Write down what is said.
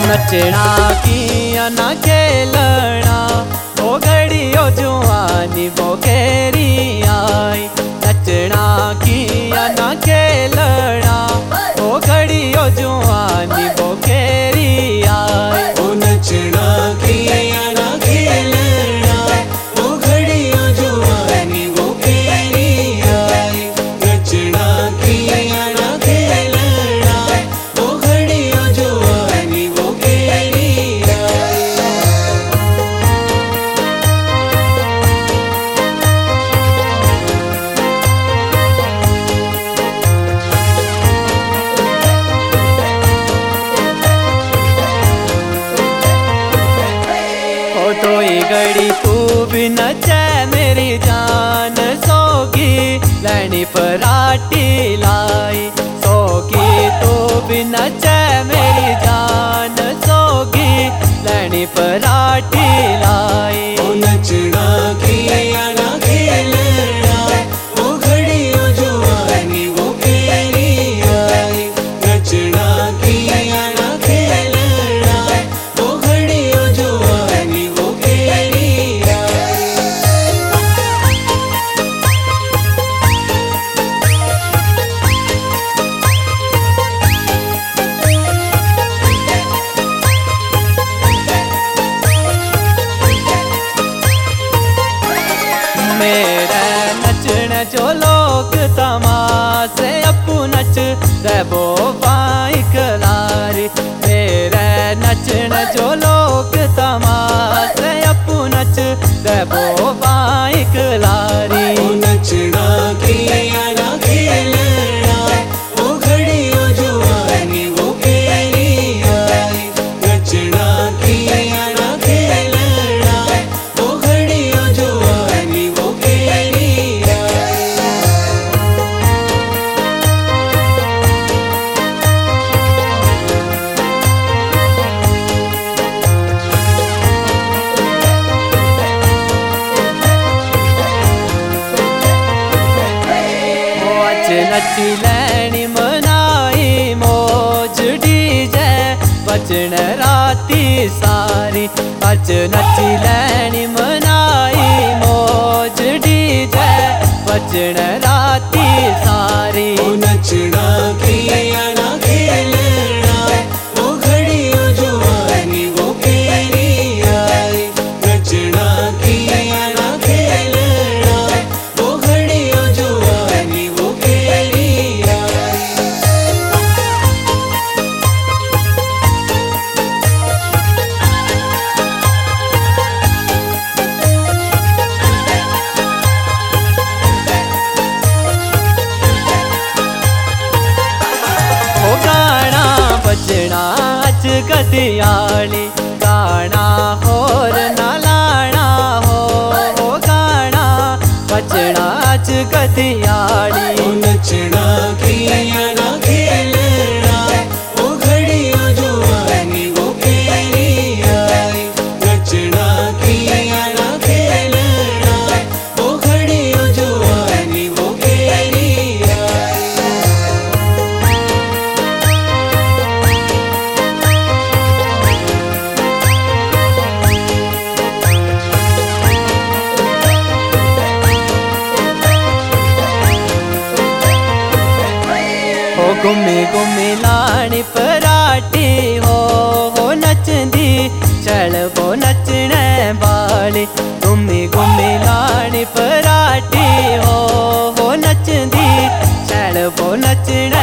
नचना किया ना खेलना ओ घड़ियो जुआनी वो केरी आई। नचना किया ना खेलना ओ घड़ियो जुआनी वो केरी आई। ओ नचना किया ना खेलना ओ घड़ियो जुआनी वो केरी आई। नचना किया ना खेलना ओ घड़ियो जुआनी वो केरी आई। तो ये घड़ी तू भी नचे मेरी जान सोगी लैनी पराठी लाई। सोगी तू भी नचे मेरी जान सोगी लैनी पराठी लाई। ओ नचना किया ना खेलना ओ घड़ियो जुआनी वो केरी आई। नचना किया ना खेलना ओ घड़ियो जुआनी वो केरी आई। मेरे नचन जो लोग तमाशे अपू नच देबो पाई कलारी। मेरे नचन जो लोग तमाशे अपू नच देबो पाई कलारी। ओ नचना किया ना खेलना ओ घड़ियो जुआनी वो केरी आई। नचना किया ना खेलना ओ घड़ियो जुआनी वो केरी आई। नची लैनी मनाई मौज डीजे बचन राती सारी। अच नची लैनी मनाई मौज डीजे बचन राती सारी। ओ नचना किया ना खेलना ओ घड़ियो जुआनी वो केरी आई। नचना किया ना खेलना ओ घड़ियो जुआनी वो केरी आई। ओ गाना बजना अच गदियाली गाना होर ना लाना हो। ओ गाना बजना अच गदियाली। ओ नचना किया ना खेलना ओ घड़ियो जुआनी वो केरी आई। नचना किया ना खेलना ओ घड़ियो जुआनी वो केरी आई। ओ गुम्मी गुम्मी लानी पराठी हो नचंदी चल वो नचने वाली। गुम्मी गुम्मी लानी पराठी हो नचंदी चल वो नचने